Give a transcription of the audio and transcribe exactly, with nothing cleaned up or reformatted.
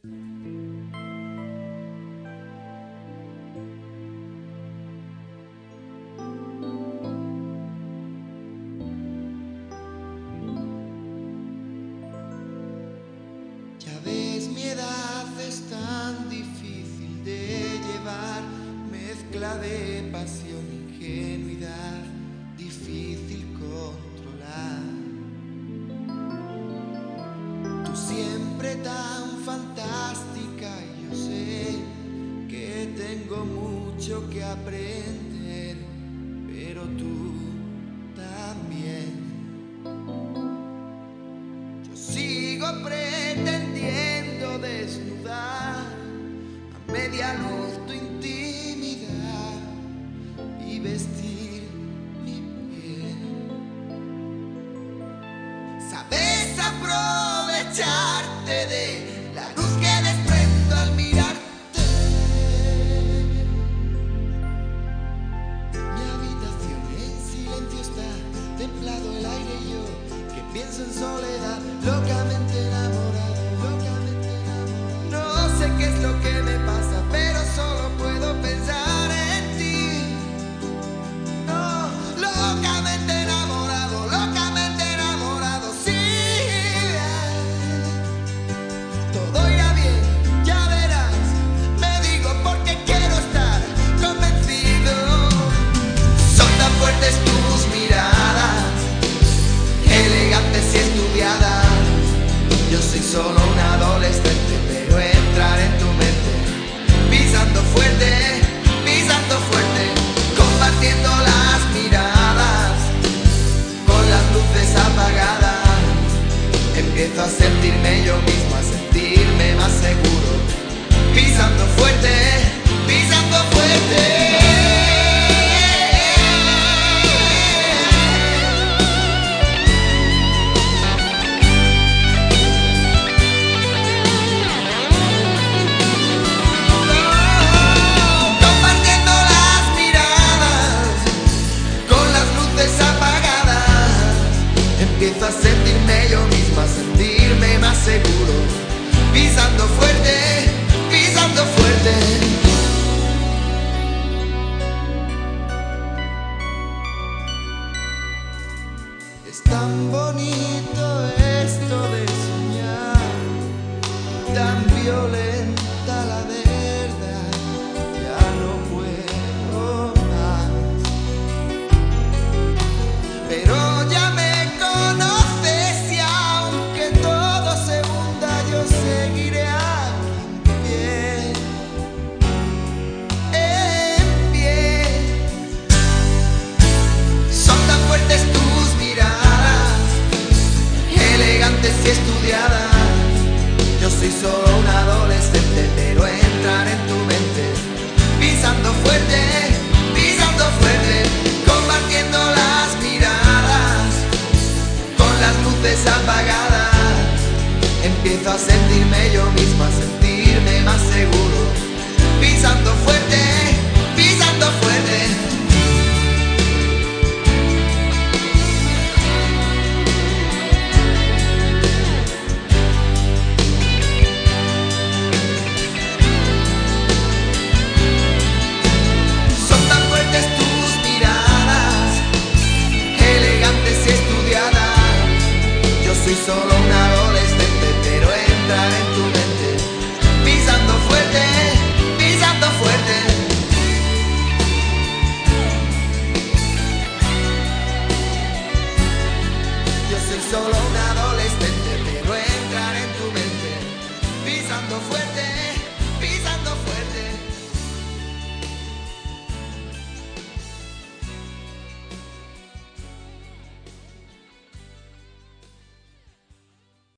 Ya ves, mi edad es tan difícil de llevar, mezcla de pasión, ingenuidad, difícil controlar. Tú siempre tan fantástica y yo sé que tengo mucho que aprender, pero tú también. Yo sigo pretendiendo desnudar a media luz tu intimidad y vestir mi piel. Sabes aprovecharte de la luz que desprendo al mirarte. Mi habitación en silencio está, templado el aire y yo que pienso en soledad, locamente enamorado, locamente enamorado. No sé qué es lo que me pasa, pero solo puedo pensar en ti. No, locamente enamorado, locamente enamorado, sí. Todo irá bien, ya verás, me digo porque quiero estar convencido. Son tan fuertes tus miradas, elegantes y estudiadas. Yo soy solo un adolescente, pero entrar en tu mente, pisando fuerte, pisando fuerte, compartiendo las miradas, con las luces apagadas. Empiezo a sentirme yo mismo, a sentirme más seguro, pisando fuerte, pisando fuerte. Empiezo a sentirme yo mismo, a sentirme más seguro, pisando fuerte, pisando fuerte. Es tan bonito esto de soñar, tan violenta la verdad, ya no puedo más. Pero ya me conoces y aunque todo se hunda, yo seguiré aquí en pie, en pie. Son tan fuertes tus miradas, elegantes y estudiadas. Yo soy solo un adolescente, pero entrar en tu mente, pisando fuerte, pisando fuerte, compartiendo las miradas, con las luces apagadas. Empiezo a sentirme yo mismo,